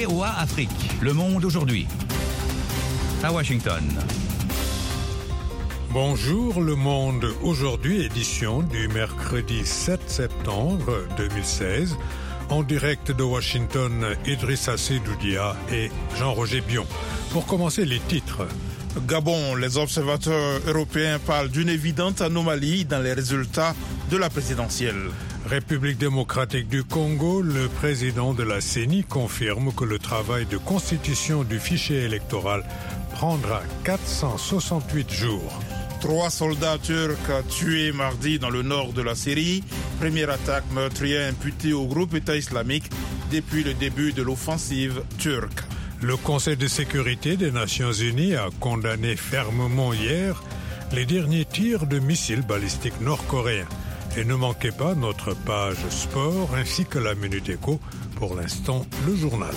VOA Afrique, Le Monde aujourd'hui. À Washington. Bonjour Le Monde aujourd'hui, édition du mercredi 7 septembre 2016. En direct de Washington, Idrissa Seydoudia et Jean-Roger Bion. Pour commencer, les titres. Gabon, les observateurs européens parlent d'une évidente anomalie dans les résultats de la présidentielle. République démocratique du Congo, le président de la CENI confirme que le travail de constitution du fichier électoral prendra 468 jours. 3 soldats turcs tués mardi dans le nord de la Syrie. Première attaque meurtrière imputée au groupe État islamique depuis le début de l'offensive turque. Le Conseil de sécurité des Nations Unies a condamné fermement hier les derniers tirs de missiles balistiques nord-coréens. Et ne manquez pas notre page sport ainsi que la Minute Éco. Pour l'instant, le journal.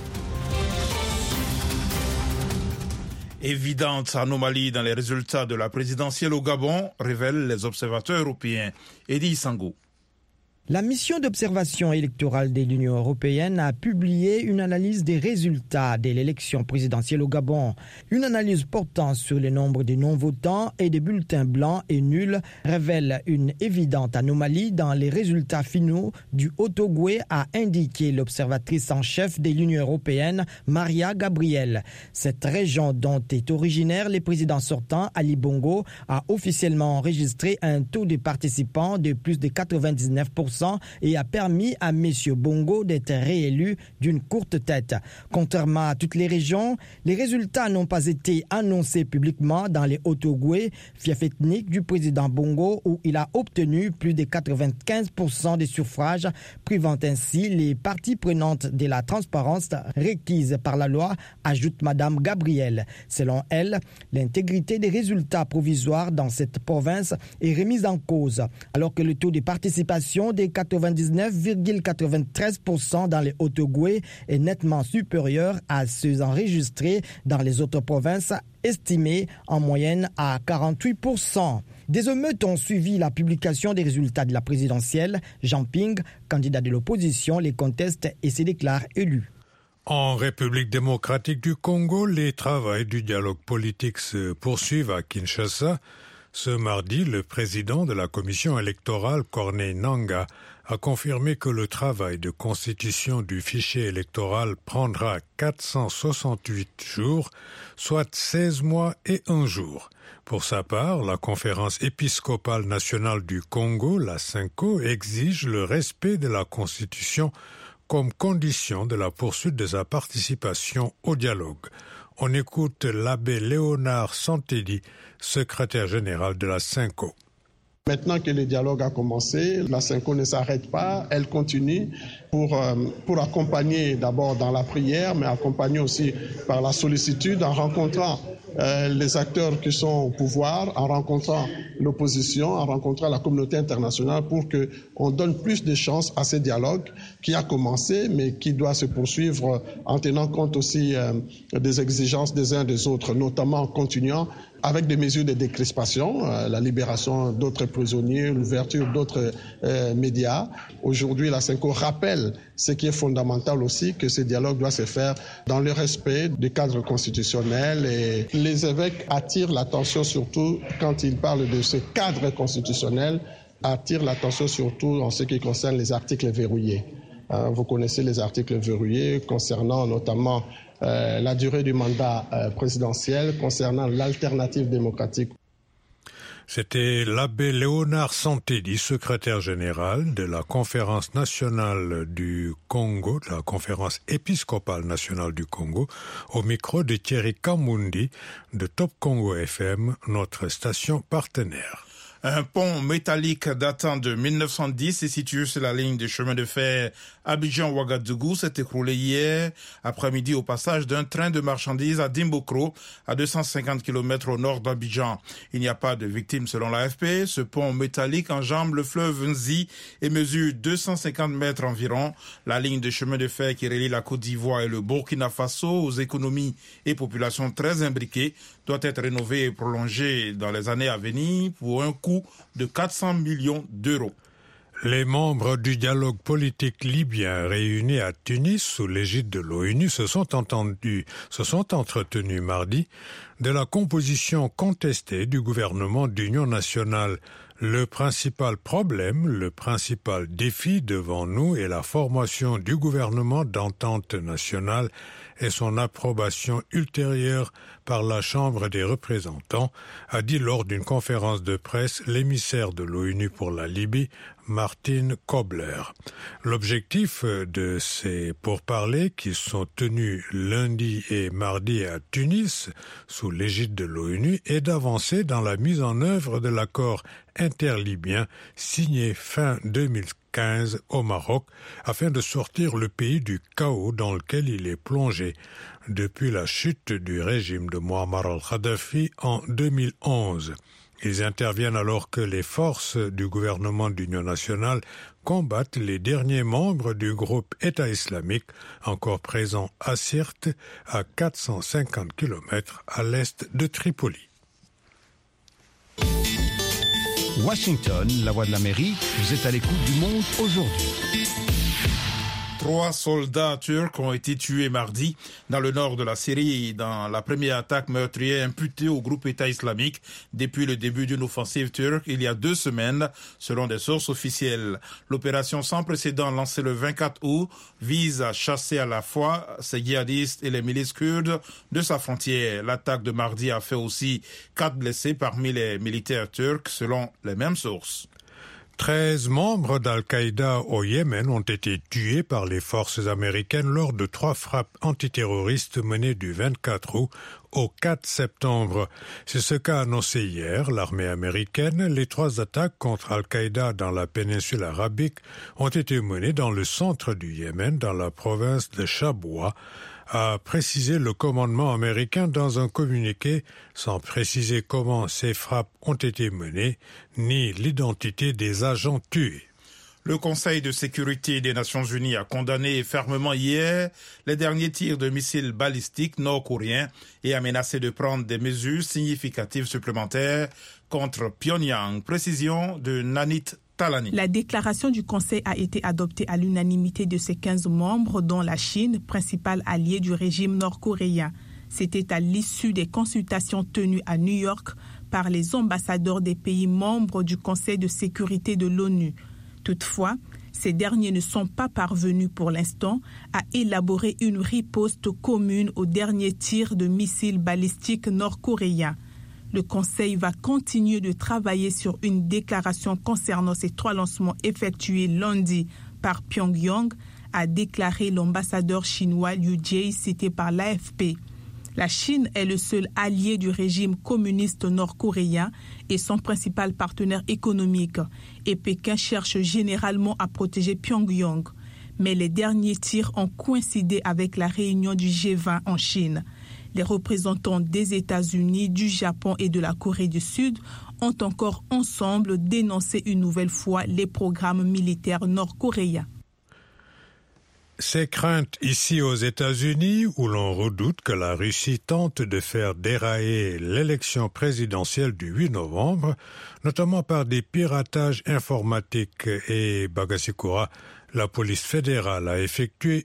Évidente anomalie dans les résultats de la présidentielle au Gabon, révèlent les observateurs européens. Eddie Sango. La mission d'observation électorale de l'Union européenne a publié une analyse des résultats de l'élection présidentielle au Gabon. Une analyse portant sur le nombre de non-votants et de bulletins blancs et nuls révèle une évidente anomalie dans les résultats finaux du Haut-Ogooué, a indiqué l'observatrice en chef de l'Union européenne, Maria Gabriel. Cette région dont est originaire le président sortant, Ali Bongo, a officiellement enregistré un taux de participants de plus de 99%. Et a permis à M. Bongo d'être réélu d'une courte tête. Contrairement à toutes les régions, les résultats n'ont pas été annoncés publiquement dans les Haut-Ogooué, fief ethnique du président Bongo, où il a obtenu plus de 95% des suffrages, privant ainsi les parties prenantes de la transparence requise par la loi, ajoute Mme Gabriel. Selon elle, l'intégrité des résultats provisoires dans cette province est remise en cause, alors que le taux de participation des 99,93% dans les Haut-Ogooué est nettement supérieur à ceux enregistrés dans les autres provinces, estimés en moyenne à 48%. Des émeutes ont suivi la publication des résultats de la présidentielle. Jean Ping, candidat de l'opposition, les conteste et se déclare élu. En République démocratique du Congo, les travaux du dialogue politique se poursuivent à Kinshasa. Ce mardi, le président de la commission électorale, Corneille Nangaa, a confirmé que le travail de constitution du fichier électoral prendra 468 jours, soit 16 mois et 1 jour. Pour sa part, la conférence épiscopale nationale du Congo, la CENCO, exige le respect de la Constitution comme condition de la poursuite de sa participation au dialogue. On écoute l'abbé Léonard Santelli, secrétaire général de la CENCO. Maintenant que le dialogue a commencé, la CENCO ne s'arrête pas, elle continue pour accompagner d'abord dans la prière, mais accompagner aussi par la sollicitude en rencontrant les acteurs qui sont au pouvoir, en rencontrant l'opposition, en rencontrant la communauté internationale pour qu'on donne plus de chances à ce dialogue qui a commencé, mais qui doit se poursuivre en tenant compte aussi des exigences des uns des autres, notamment en continuant avec des mesures de décrispation, la libération d'autres prisonniers, l'ouverture d'autres médias. Aujourd'hui, la CENCO rappelle ce qui est fondamental aussi, que ce dialogue doit se faire dans le respect du cadre constitutionnel. Et les évêques attirent l'attention surtout quand ils parlent de ce cadre constitutionnel, attirent l'attention surtout en ce qui concerne les articles verrouillés. Vous connaissez les articles verrouillés concernant notamment la durée du mandat présidentiel, concernant l'alternative démocratique. C'était l'abbé Léonard Santelli, secrétaire général de la Conférence nationale du Congo, de la Conférence épiscopale nationale du Congo, au micro de Thierry Kamundi de Top Congo FM, notre station partenaire. Un pont métallique datant de 1910 est situé sur la ligne de chemin de fer Abidjan-Ouagadougou s'est écroulé hier après-midi au passage d'un train de marchandises à Dimbokro, à 250 km au nord d'Abidjan. Il n'y a pas de victimes selon l'AFP. Ce pont métallique enjambe le fleuve Nzi et mesure 250 mètres environ. La ligne de chemin de fer qui relie la Côte d'Ivoire et le Burkina Faso, aux économies et populations très imbriquées, doit être rénovée et prolongée dans les années à venir pour un coût de 400 millions d'euros. Les membres du dialogue politique libyen réunis à Tunis sous l'égide de l'ONU se sont entretenus mardi de la composition contestée du gouvernement d'union nationale. Le principal problème, le principal défi devant nous est la formation du gouvernement d'entente nationale et son approbation ultérieure par la Chambre des représentants, a dit lors d'une conférence de presse l'émissaire de l'ONU pour la Libye, Martin Kobler. L'objectif de ces pourparlers, qui sont tenus lundi et mardi à Tunis, sous l'égide de l'ONU, est d'avancer dans la mise en œuvre de l'accord interlibyen signé fin 2015 au Maroc, afin de sortir le pays du chaos dans lequel il est plongé depuis la chute du régime de Muammar al-Kadhafi en 2011. Ils interviennent alors que les forces du gouvernement d'union nationale combattent les derniers membres du groupe État islamique, encore présent à Sirte, à 450 km à l'est de Tripoli. Washington, la voix de l'Amérique, vous êtes à l'écoute du Monde aujourd'hui. 3 soldats turcs ont été tués mardi dans le nord de la Syrie dans la première attaque meurtrière imputée au groupe État islamique depuis le début d'une offensive turque il y a 2 semaines, selon des sources officielles. L'opération sans précédent lancée le 24 août vise à chasser à la fois ces djihadistes et les milices kurdes de sa frontière. L'attaque de mardi a fait aussi 4 blessés parmi les militaires turcs, selon les mêmes sources. 13 membres d'Al-Qaïda au Yémen ont été tués par les forces américaines lors de 3 frappes antiterroristes menées du 24 août au 4 septembre. C'est ce qu'a annoncé hier l'armée américaine. Les 3 attaques contre Al-Qaïda dans la péninsule arabique ont été menées dans le centre du Yémen, dans la province de Shabwa, a précisé le commandement américain dans un communiqué, sans préciser comment ces frappes ont été menées, ni l'identité des agents tués. Le Conseil de sécurité des Nations Unies a condamné fermement hier les derniers tirs de missiles balistiques nord-coréens et a menacé de prendre des mesures significatives supplémentaires contre Pyongyang. Précision de Nanit Talani. La déclaration du Conseil a été adoptée à l'unanimité de ses 15 membres, dont la Chine, principal allié du régime nord-coréen. C'était à l'issue des consultations tenues à New York par les ambassadeurs des pays membres du Conseil de sécurité de l'ONU. Toutefois, ces derniers ne sont pas parvenus pour l'instant à élaborer une riposte commune aux derniers tirs de missiles balistiques nord-coréens. Le Conseil va continuer de travailler sur une déclaration concernant ces 3 lancements effectués lundi par Pyongyang, a déclaré l'ambassadeur chinois Liu Jie, cité par l'AFP. La Chine est le seul allié du régime communiste nord-coréen et son principal partenaire économique. Et Pékin cherche généralement à protéger Pyongyang. Mais les derniers tirs ont coïncidé avec la réunion du G20 en Chine. Les représentants des États-Unis, du Japon et de la Corée du Sud ont encore ensemble dénoncé une nouvelle fois les programmes militaires nord-coréens. Ces craintes ici aux États-Unis, où l'on redoute que la Russie tente de faire dérailler l'élection présidentielle du 8 novembre, notamment par des piratages informatiques et Bagasikura, la police fédérale a effectué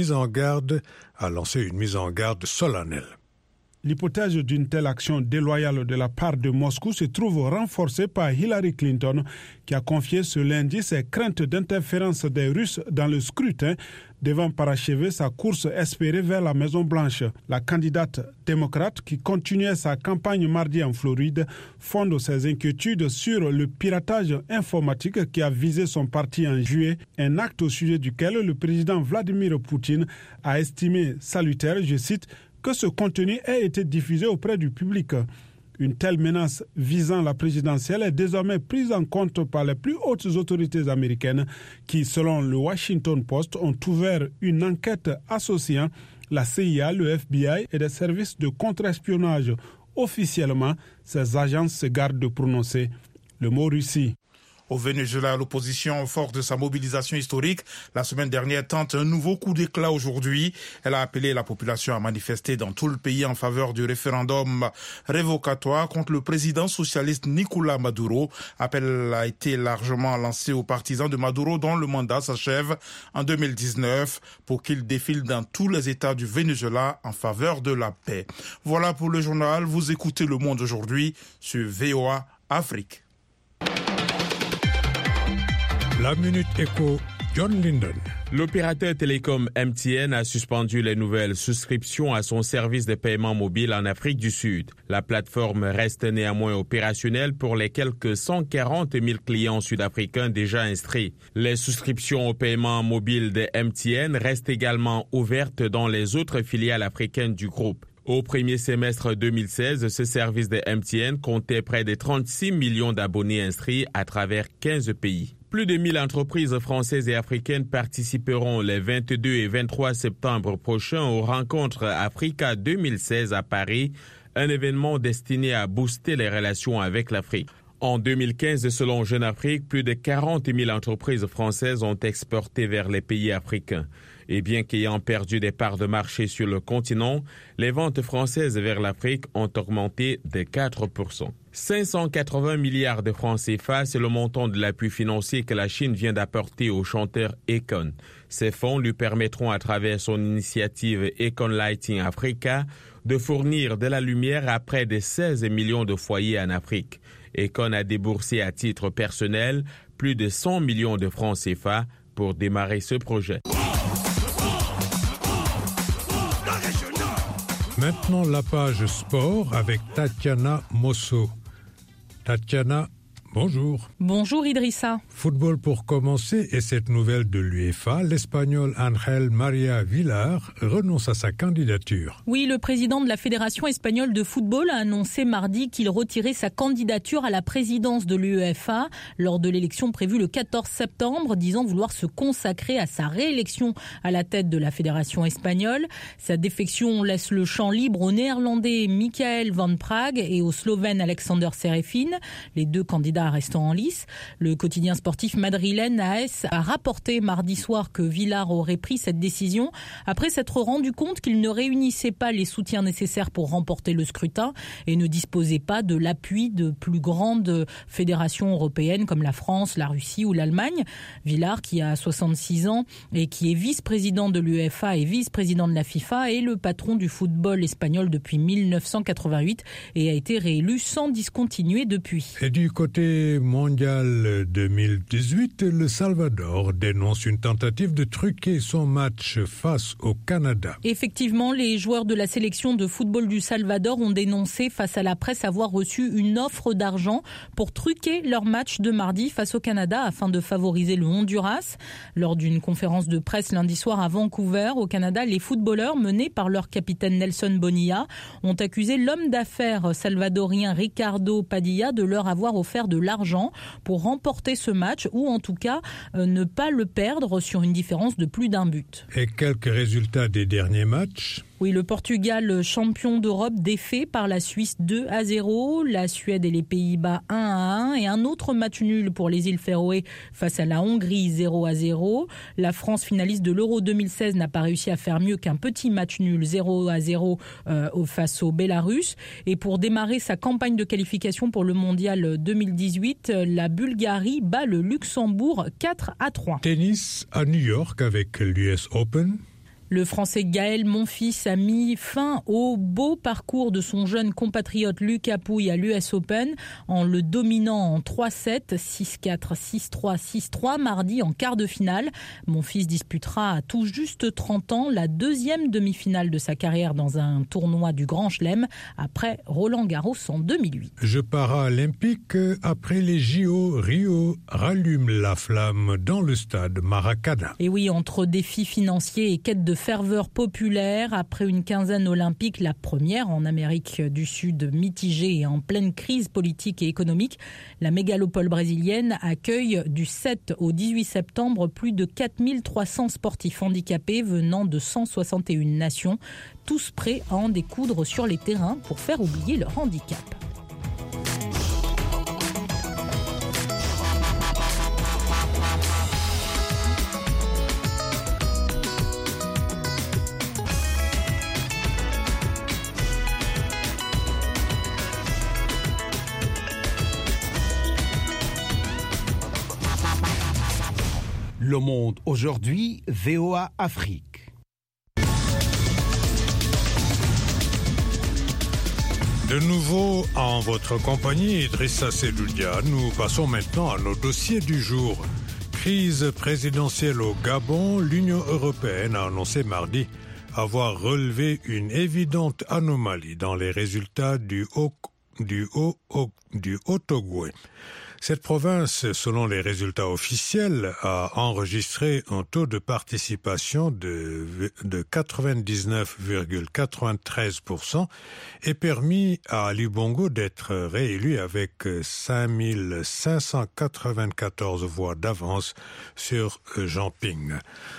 a lancé une mise en garde solennelle. L'hypothèse d'une telle action déloyale de la part de Moscou se trouve renforcée par Hillary Clinton, qui a confié ce lundi ses craintes d'interférence des Russes dans le scrutin, devant parachever sa course espérée vers la Maison-Blanche. La candidate démocrate, qui continuait sa campagne mardi en Floride, fonde ses inquiétudes sur le piratage informatique qui a visé son parti en juillet, un acte au sujet duquel le président Vladimir Poutine a estimé salutaire, je cite, que ce contenu ait été diffusé auprès du public. Une telle menace visant la présidentielle est désormais prise en compte par les plus hautes autorités américaines qui, selon le Washington Post, ont ouvert une enquête associant la CIA, le FBI et des services de contre-espionnage. Officiellement, ces agences se gardent de prononcer le mot Russie. Au Venezuela, l'opposition, forte de sa mobilisation historique, la semaine dernière tente un nouveau coup d'éclat aujourd'hui. Elle a appelé la population à manifester dans tout le pays en faveur du référendum révocatoire contre le président socialiste Nicolás Maduro. Appel a été largement lancé aux partisans de Maduro dont le mandat s'achève en 2019 pour qu'ils défilent dans tous les États du Venezuela en faveur de la paix. Voilà pour le journal. Vous écoutez Le Monde aujourd'hui sur VOA Afrique. La Minute Éco, John Linden. L'opérateur télécom MTN a suspendu les nouvelles souscriptions à son service de paiement mobile en Afrique du Sud. La plateforme reste néanmoins opérationnelle pour les quelques 140 000 clients sud-africains déjà inscrits. Les souscriptions au paiement mobile de MTN restent également ouvertes dans les autres filiales africaines du groupe. Au premier semestre 2016, ce service de MTN comptait près de 36 millions d'abonnés inscrits à travers 15 pays. Plus de 1000 entreprises françaises et africaines participeront les 22 et 23 septembre prochains aux rencontres Africa 2016 à Paris, un événement destiné à booster les relations avec l'Afrique. En 2015, selon Jeune Afrique, plus de 40 000 entreprises françaises ont exporté vers les pays africains. Et bien qu'ayant perdu des parts de marché sur le continent, les ventes françaises vers l'Afrique ont augmenté de 4%. 580 milliards de francs CFA, c'est le montant de l'appui financier que la Chine vient d'apporter au chanteur Akon. Ces fonds lui permettront, à travers son initiative Akon Lighting Africa, de fournir de la lumière à près de 16 millions de foyers en Afrique. Akon a déboursé à titre personnel plus de 100 millions de francs CFA pour démarrer ce projet. Maintenant, la page sport avec Tatiana Mosso. Tatiana, bonjour. Bonjour Idrissa. Football pour commencer et cette nouvelle de l'UEFA, l'Espagnol Ángel María Villar renonce à sa candidature. Oui, le président de la Fédération espagnole de football a annoncé mardi qu'il retirait sa candidature à la présidence de l'UEFA lors de l'élection prévue le 14 septembre, disant vouloir se consacrer à sa réélection à la tête de la Fédération espagnole. Sa défection laisse le champ libre au Néerlandais Michael van Praag et au Slovène Alexander Serefin, les deux candidats restant en lice. Le quotidien sportif madrilène AS a rapporté mardi soir que Villar aurait pris cette décision après s'être rendu compte qu'il ne réunissait pas les soutiens nécessaires pour remporter le scrutin et ne disposait pas de l'appui de plus grandes fédérations européennes comme la France, la Russie ou l'Allemagne. Villar, qui a 66 ans et qui est vice-président de l'UEFA et vice-président de la FIFA, est le patron du football espagnol depuis 1988 et a été réélu sans discontinuer depuis. Et du côté mondial 2018, le Salvador dénonce une tentative de truquer son match face au Canada. Effectivement, les joueurs de la sélection de football du Salvador ont dénoncé face à la presse avoir reçu une offre d'argent pour truquer leur match de mardi face au Canada afin de favoriser le Honduras. Lors d'une conférence de presse lundi soir à Vancouver, au Canada, les footballeurs menés par leur capitaine Nelson Bonilla ont accusé l'homme d'affaires salvadorien Ricardo Padilla de leur avoir offert de l'argent pour remporter ce match ou en tout cas ne pas le perdre sur une différence de plus d'un but. Et quelques résultats des derniers matchs. Oui, le Portugal, champion d'Europe, défait par la Suisse 2-0, la Suède et les Pays-Bas 1-1 et un autre match nul pour les îles Féroé face à la Hongrie 0-0. La France, finaliste de l'Euro 2016, n'a pas réussi à faire mieux qu'un petit match nul 0-0 face au Bélarus. Et pour démarrer sa campagne de qualification pour le Mondial 2018, la Bulgarie bat le Luxembourg 4-3. Tennis à New York avec l'US Open. Le Français Gaël Monfils a mis fin au beau parcours de son jeune compatriote Lucas Pouille à l'US Open en le dominant en 3-7, 6-4, 6-3, 6-3 mardi en quart de finale. Monfils disputera à tout juste 30 ans la deuxième demi-finale de sa carrière dans un tournoi du Grand Chelem après Roland Garros en 2008. Jeux paralympiques après les JO, Rio rallume la flamme dans le stade Maracana. Et oui, entre défis financiers et quête de ferveur populaire, après une quinzaine olympique, la première en Amérique du Sud mitigée et en pleine crise politique et économique, la mégalopole brésilienne accueille du 7 au 18 septembre plus de 4300 sportifs handicapés venant de 161 nations, tous prêts à en découdre sur les terrains pour faire oublier leur handicap. Le Monde aujourd'hui, VOA Afrique. De nouveau, en votre compagnie, Idrissa Seloudia, nous passons maintenant à nos dossiers du jour. Crise présidentielle au Gabon, l'Union européenne a annoncé mardi avoir relevé une évidente anomalie dans les résultats du Haut-Ogooué. Cette province, selon les résultats officiels, a enregistré un taux de participation de 99,93% et permis à Ali Bongo d'être réélu avec 5594 voix d'avance sur Jean Ping.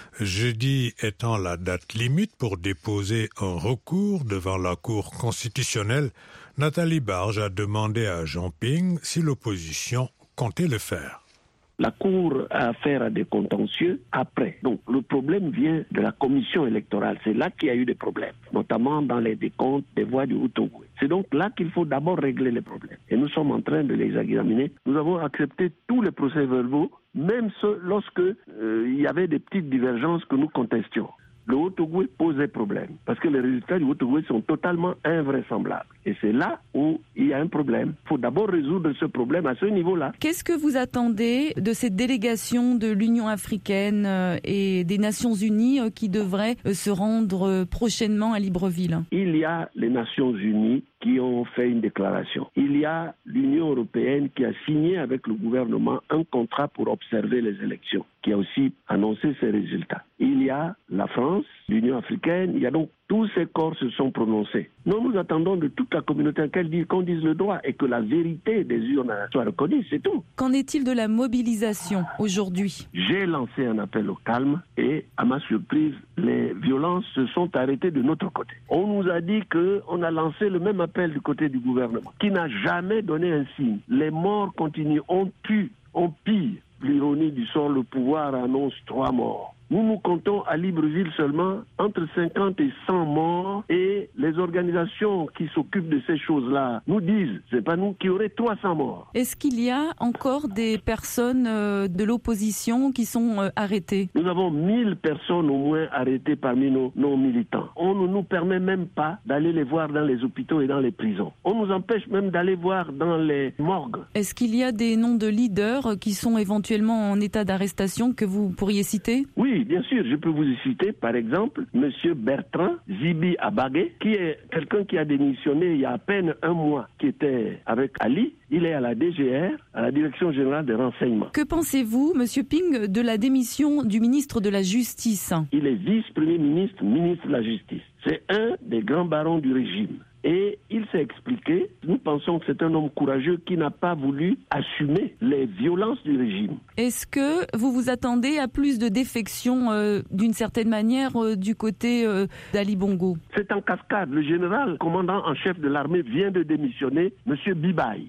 Jeudi étant la date limite pour déposer un recours devant la Cour constitutionnelle, Nathalie Barge a demandé à Jean Ping si l'opposition comptait le faire. La Cour a affaire à des contentieux après. Donc le problème vient de la commission électorale. C'est là qu'il y a eu des problèmes, notamment dans les décomptes des voix du Haut-Ogooué. C'est donc là qu'il faut d'abord régler les problèmes. Et nous sommes en train de les examiner. Nous avons accepté tous les procès-verbaux, même lorsque il y avait des petites divergences que nous contestions. Le Haut-Ogooué posait problème, parce que les résultats du Haut-Ogooué sont totalement invraisemblables. Et c'est là où il y a un problème. Il faut d'abord résoudre ce problème à ce niveau-là. Qu'est-ce que vous attendez de cette délégation de l'Union africaine et des Nations unies qui devrait se rendre prochainement à Libreville? Il y a les Nations unies qui ont fait une déclaration. Il y a l'Union européenne qui a signé avec le gouvernement un contrat pour observer les élections, qui a aussi annoncé ses résultats. Il y a la France, l'Union africaine, il y a donc tous ces corps se sont prononcés. Nous attendons de toute la communauté qu'on dise le droit et que la vérité des urnes soit reconnue, c'est tout. Qu'en est-il de la mobilisation aujourd'hui? J'ai lancé un appel au calme et, à ma surprise, les violences se sont arrêtées de notre côté. On nous a dit qu'on a lancé le même appel du côté du gouvernement, qui n'a jamais donné un signe. Les morts continuent, on tue, on pille. L'ironie du sort, le pouvoir annonce 3 morts. Nous comptons à Libreville seulement entre 50 et 100 morts et les organisations qui s'occupent de ces choses-là nous disent, c'est pas nous qui aurons 300 morts. Est-ce qu'il y a encore des personnes de l'opposition qui sont arrêtées? Nous avons 1000 personnes au moins arrêtées parmi nos militants. On ne nous permet même pas d'aller les voir dans les hôpitaux et dans les prisons. On nous empêche même d'aller voir dans les morgues. Est-ce qu'il y a des noms de leaders qui sont éventuellement en état d'arrestation que vous pourriez citer? Oui, bien sûr, je peux vous citer par exemple M. Bertrand Zibi Abagé, qui est quelqu'un qui a démissionné il y a à peine 1 mois, qui était avec Ali. Il est à la DGR, à la Direction Générale des Renseignements. Que pensez-vous, M. Ping, de la démission du ministre de la Justice? Il est vice-premier ministre, ministre de la Justice. C'est un des grands barons du régime. Et il s'est expliqué, nous pensons que c'est un homme courageux qui n'a pas voulu assumer les violences du régime. Est-ce que vous vous attendez à plus de défections d'une certaine manière du côté d'Ali Bongo? C'est en cascade. Le général commandant en chef de l'armée vient de démissionner, M. Bibaye.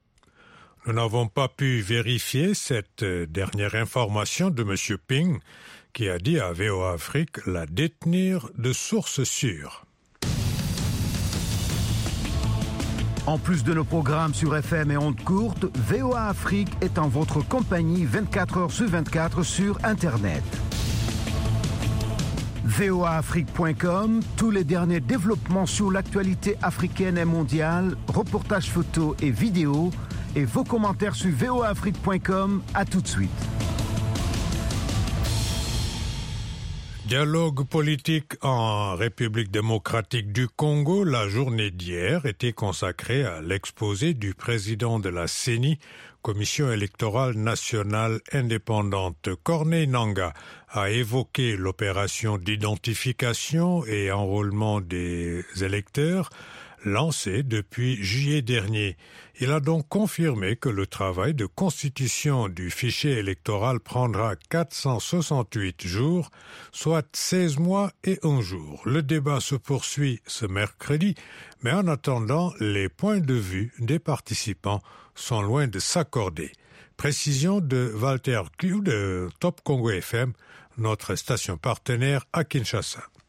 Nous n'avons pas pu vérifier cette dernière information de M. Ping, qui a dit à VOA Afrique la détenir de sources sûres. En plus de nos programmes sur FM et ondes courtes, VOA Afrique est en votre compagnie 24 heures sur 24 sur Internet. voaafrique.com, tous les derniers développements sur l'actualité africaine et mondiale, reportages photos et vidéos, et vos commentaires sur voaafrique.com. À tout de suite. Dialogue politique en République démocratique du Congo, la journée d'hier était consacrée à l'exposé du président de la CENI, Commission électorale nationale indépendante. Corneille Nangaa a évoqué l'opération d'identification et enrôlement des électeurs lancée depuis juillet dernier. Il a donc confirmé que le travail de constitution du fichier électoral prendra 468 jours, soit 16 mois et 1 jour. Le débat se poursuit ce mercredi, mais en attendant, les points de vue des participants sont loin de s'accorder. Précision de Walter Clou de Top Congo FM, notre station partenaire à Kinshasa.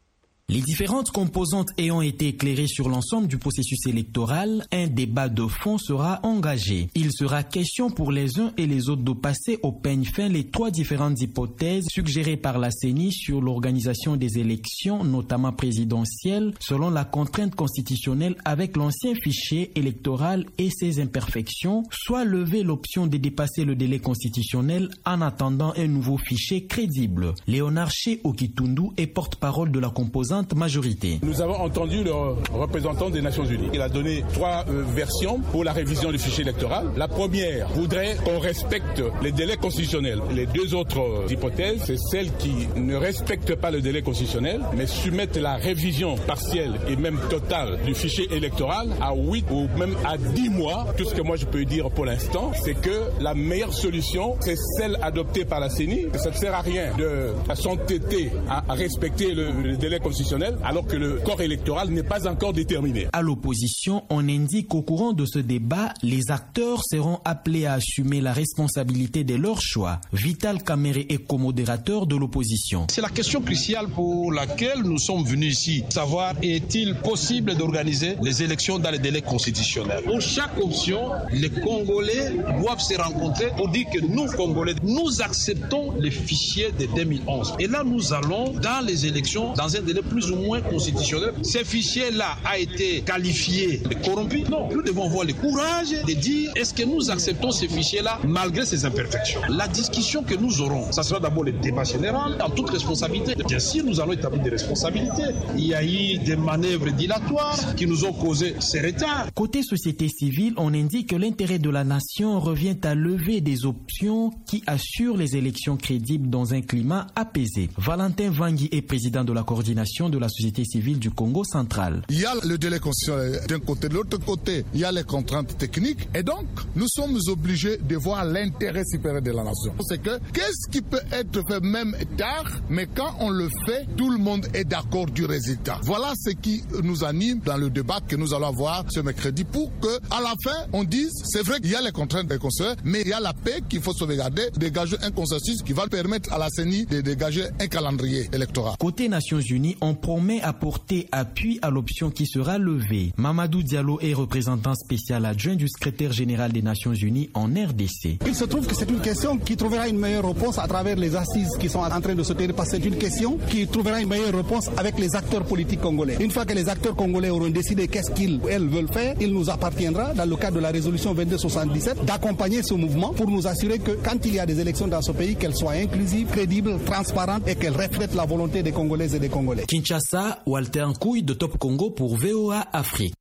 Les différentes composantes ayant été éclairées sur l'ensemble du processus électoral, un débat de fond sera engagé. Il sera question pour les uns et les autres de passer au peigne fin les 3 différentes hypothèses suggérées par la CENI sur l'organisation des élections, notamment présidentielles, selon la contrainte constitutionnelle avec l'ancien fichier électoral et ses imperfections, soit lever l'option de dépasser le délai constitutionnel en attendant un nouveau fichier crédible. Léonard Ché Okitundu est porte-parole de la composante majorité. Nous avons entendu le représentant des Nations Unies. Il a donné 3 versions pour la révision du fichier électoral. La première voudrait qu'on respecte les délais constitutionnels. Les 2 autres hypothèses, c'est celles qui ne respectent pas le délai constitutionnel, mais soumettent la révision partielle et même totale du fichier électoral à 8 ou même à 10 mois. Tout ce que moi je peux dire pour l'instant, c'est que la meilleure solution, c'est celle adoptée par la CENI. Ça ne sert à rien de s'entêter à respecter le délai constitutionnel alors que le corps électoral n'est pas encore déterminé. À l'opposition, on indique qu'au courant de ce débat, les acteurs seront appelés à assumer la responsabilité de leur choix. Vital Kamere est co-modérateur de l'opposition. C'est la question cruciale pour laquelle nous sommes venus ici. Savoir, est-il possible d'organiser les élections dans les délais constitutionnels? Pour chaque option, les Congolais doivent se rencontrer pour dire que nous, Congolais, nous acceptons les fichiers de 2011. Et là, nous allons dans les élections dans un délai plus ou moins constitutionnel. Ce fichier-là a été qualifié de corrompu. Non, nous devons avoir le courage de dire est-ce que nous acceptons ce fichier-là malgré ses imperfections. La discussion que nous aurons, ça sera d'abord le débat général en toute responsabilité. Bien sûr, nous allons établir des responsabilités. Il y a eu des manœuvres dilatoires qui nous ont causé ces retards. Côté société civile, on indique que l'intérêt de la nation revient à lever des options qui assurent les élections crédibles dans un climat apaisé. Valentin Vangui est président de la coordination de la société civile du Congo central. Il y a le délai constitutionnel d'un côté, de l'autre côté, il y a les contraintes techniques et donc nous sommes obligés de voir l'intérêt supérieur de la nation. C'est que qu'est-ce qui peut être fait même tard, mais quand on le fait, tout le monde est d'accord du résultat. Voilà ce qui nous anime dans le débat que nous allons avoir ce mercredi pour que à la fin on dise c'est vrai qu'il y a les contraintes des conseillers, mais il y a la paix qu'il faut sauvegarder, dégager un consensus qui va permettre à la CENI de dégager un calendrier électoral. Côté Nations Unies, on promet apporter appui à l'option qui sera levée. Mamadou Diallo est représentant spécial adjoint du secrétaire général des Nations Unies en RDC. Il se trouve que c'est une question qui trouvera une meilleure réponse à travers les assises qui sont en train de se tenir, parce que c'est une question qui trouvera une meilleure réponse avec les acteurs politiques congolais. Une fois que les acteurs congolais auront décidé qu'est-ce qu'ils veulent faire, il nous appartiendra, dans le cadre de la résolution 2277, d'accompagner ce mouvement pour nous assurer que quand il y a des élections dans ce pays, qu'elles soient inclusives, crédibles, transparentes et qu'elles reflètent la volonté des Congolaises et des Congolais. Kinshasa, Walter Nkouy de Top Congo pour VOA Afrique.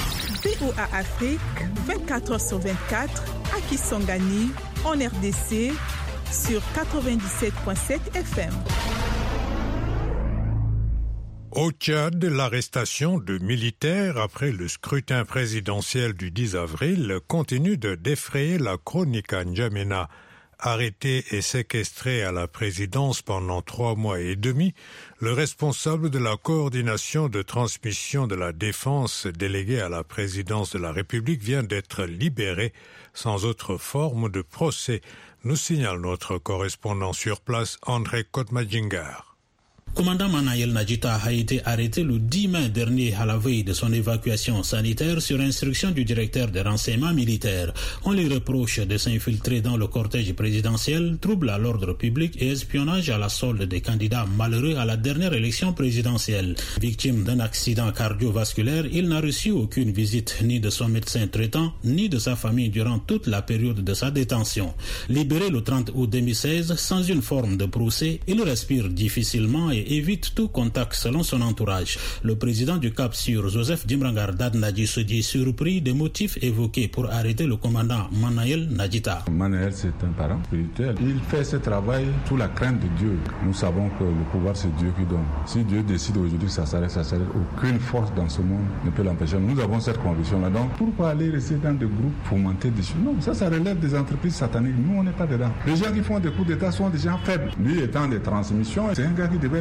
VOA Afrique, 24h/24, à Kisangani, en RDC, sur 97.7 FM. Au Tchad, l'arrestation de militaires après le scrutin présidentiel du 10 avril continue de défrayer la chronique à N'Djamena. Arrêté et séquestré à la présidence pendant 3 mois et demi, le responsable de la coordination de transmission de la défense délégué à la présidence de la République vient d'être libéré sans autre forme de procès, nous signale notre correspondant sur place André Kotmadjingar. Commandant Manayel Nadjita a été arrêté le 10 mai dernier à la veille de son évacuation sanitaire sur instruction du directeur des renseignements militaires. On lui reproche de s'infiltrer dans le cortège présidentiel, trouble à l'ordre public et espionnage à la solde des candidats malheureux à la dernière élection présidentielle. Victime d'un accident cardiovasculaire, il n'a reçu aucune visite ni de son médecin traitant, ni de sa famille durant toute la période de sa détention. Libéré le 30 août 2016, sans une forme de procès, il respire difficilement et évite tout contact selon son entourage. Le président du Cap Sur, Joseph Dimrangar Dadnadji, se dit surpris des motifs évoqués pour arrêter le commandant Manayel Nadjita. Manayel, c'est un parent spirituel. Il fait ce travail sous la crainte de Dieu. Nous savons que le pouvoir, c'est Dieu qui donne. Si Dieu décide aujourd'hui que ça s'arrête, ça s'arrête. Aucune force dans ce monde ne peut l'empêcher. Nous avons cette conviction-là. Donc, pourquoi aller rester dans des groupes fomenter des choses? Non, ça relève des entreprises sataniques. Nous, on n'est pas dedans. Les gens qui font des coups d'État sont des gens faibles. Lui étant des transmissions, c'est un gars qui devait être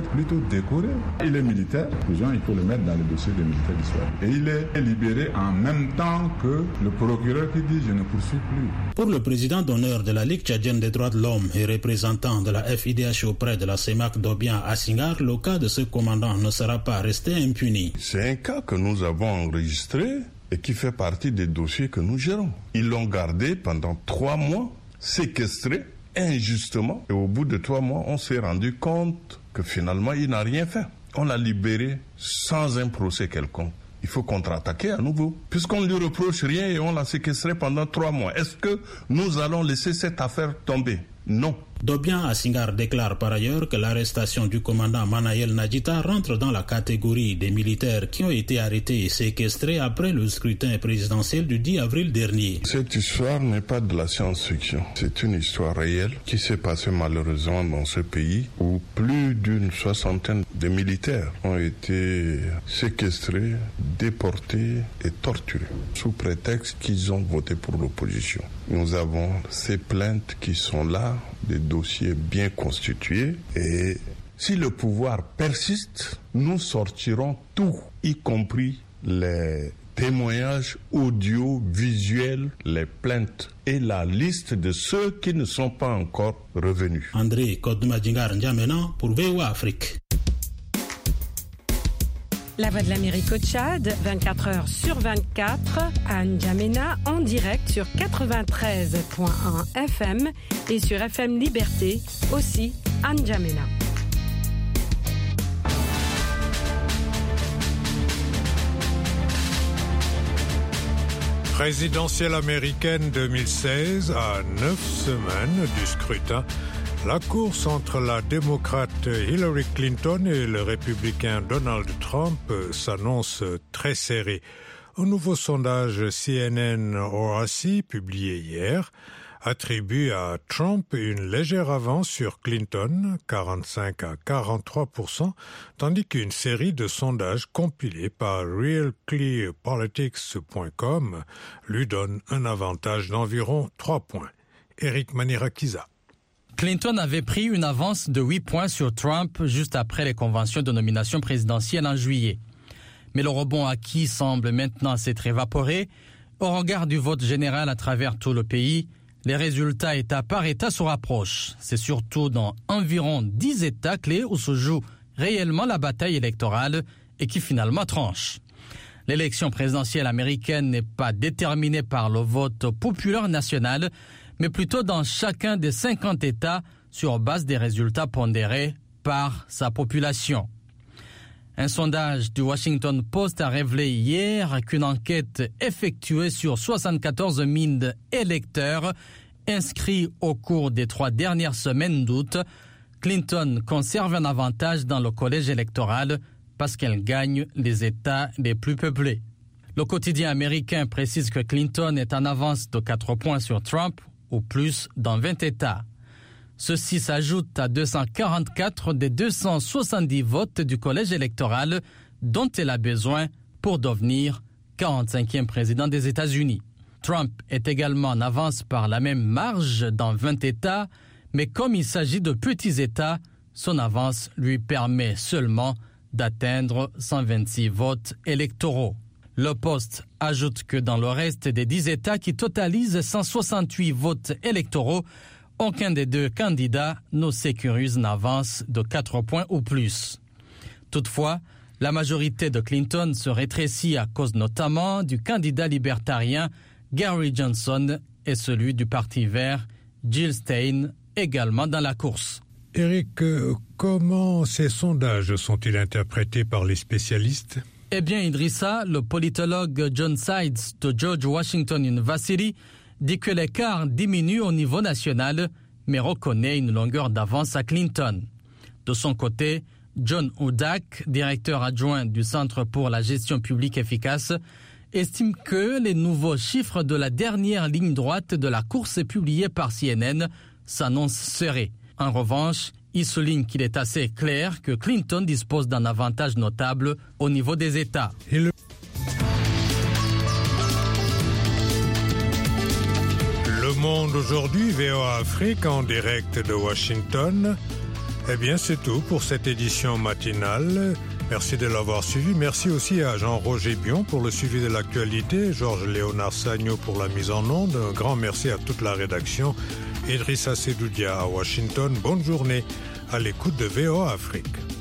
être plutôt décoré. Il est militaire, il faut le mettre dans le dossier des militaires d'histoire. Et il est libéré en même temps que le procureur qui dit « je ne poursuis plus ». Pour le président d'honneur de la Ligue tchadienne des droits de l'homme et représentant de la FIDH auprès de la CEMAC Dobian Assingar, le cas de ce commandant ne sera pas resté impuni. C'est un cas que nous avons enregistré et qui fait partie des dossiers que nous gérons. Ils l'ont gardé pendant 3 mois, séquestré injustement, et au bout de 3 mois, on s'est rendu compte que finalement, il n'a rien fait. On l'a libéré sans un procès quelconque. Il faut contre-attaquer à nouveau, puisqu'on ne lui reproche rien et on l'a séquestré pendant 3 mois. Est-ce que nous allons laisser cette affaire tomber? Non. Dobian Assingar déclare par ailleurs que l'arrestation du commandant Manayel Nadjita rentre dans la catégorie des militaires qui ont été arrêtés et séquestrés après le scrutin présidentiel du 10 avril dernier. Cette histoire n'est pas de la science-fiction. C'est une histoire réelle qui s'est passée malheureusement dans ce pays où plus d'une 60aine de militaires ont été séquestrés, déportés et torturés sous prétexte qu'ils ont voté pour l'opposition. Nous avons ces plaintes qui sont là, des dossiers bien constitués, et si le pouvoir persiste, nous sortirons tout, y compris les témoignages audio, visuels, les plaintes et la liste de ceux qui ne sont pas encore revenus. André Kodoumadjingar N'Djamena pour VOA Afrique. La Voix de l'Amérique au Tchad, 24 heures sur 24, à N'Djamena, en direct sur 93.1 FM et sur FM Liberté, aussi à N'Djamena. Présidentielle américaine 2016, à 9 semaines du scrutin, la course entre la démocrate Hillary Clinton et le républicain Donald Trump s'annonce très serrée. Un nouveau sondage CNN-ORC publié hier attribue à Trump une légère avance sur Clinton, 45 à 43%, tandis qu'une série de sondages compilés par RealClearPolitics.com lui donne un avantage d'environ 3 points. Eric Manirakiza. Clinton avait pris une avance de 8 points sur Trump juste après les conventions de nomination présidentielle en juillet. Mais le rebond acquis semble maintenant s'être évaporé. Au regard du vote général à travers tout le pays, les résultats État par État se rapprochent. C'est surtout dans environ 10 États clés où se joue réellement la bataille électorale et qui finalement tranche. L'élection présidentielle américaine n'est pas déterminée par le vote populaire national, mais plutôt dans chacun des 50 États sur base des résultats pondérés par sa population. Un sondage du Washington Post a révélé hier qu'une enquête effectuée sur 74 000 électeurs inscrits au cours des 3 dernières semaines d'août, Clinton conserve un avantage dans le collège électoral parce qu'elle gagne les États les plus peuplés. Le quotidien américain précise que Clinton est en avance de 4 points sur Trump, ou plus dans 20 États. Ceci s'ajoute à 244 des 270 votes du collège électoral dont elle a besoin pour devenir 45e président des États-Unis. Trump est également en avance par la même marge dans 20 États, mais comme il s'agit de petits États, son avance lui permet seulement d'atteindre 126 votes électoraux. Le Post ajoute que dans le reste des 10 États qui totalisent 168 votes électoraux, aucun des 2 candidats ne sécurise une avance de 4 points ou plus. Toutefois, la majorité de Clinton se rétrécit à cause notamment du candidat libertarien Gary Johnson et celui du Parti vert Jill Stein, également dans la course. Eric, comment ces sondages sont-ils interprétés par les spécialistes ? Eh bien, Idrissa, le politologue John Sides de George Washington University dit que l'écart diminue au niveau national, mais reconnaît une longueur d'avance à Clinton. De son côté, John Hudak, directeur adjoint du Centre pour la gestion publique efficace, estime que les nouveaux chiffres de la dernière ligne droite de la course publiée par CNN s'annoncent serrés. En revanche, il souligne qu'il est assez clair que Clinton dispose d'un avantage notable au niveau des États. Le Monde aujourd'hui, VOA Afrique en direct de Washington. Eh bien, c'est tout pour cette édition matinale. Merci de l'avoir suivi. Merci aussi à Jean-Roger Bion pour le suivi de l'actualité, Georges-Léonard Sagno pour la mise en onde. Un grand merci à toute la rédaction. Idrissa Sedoudia à Washington. Bonne journée à l'écoute de VOA Afrique.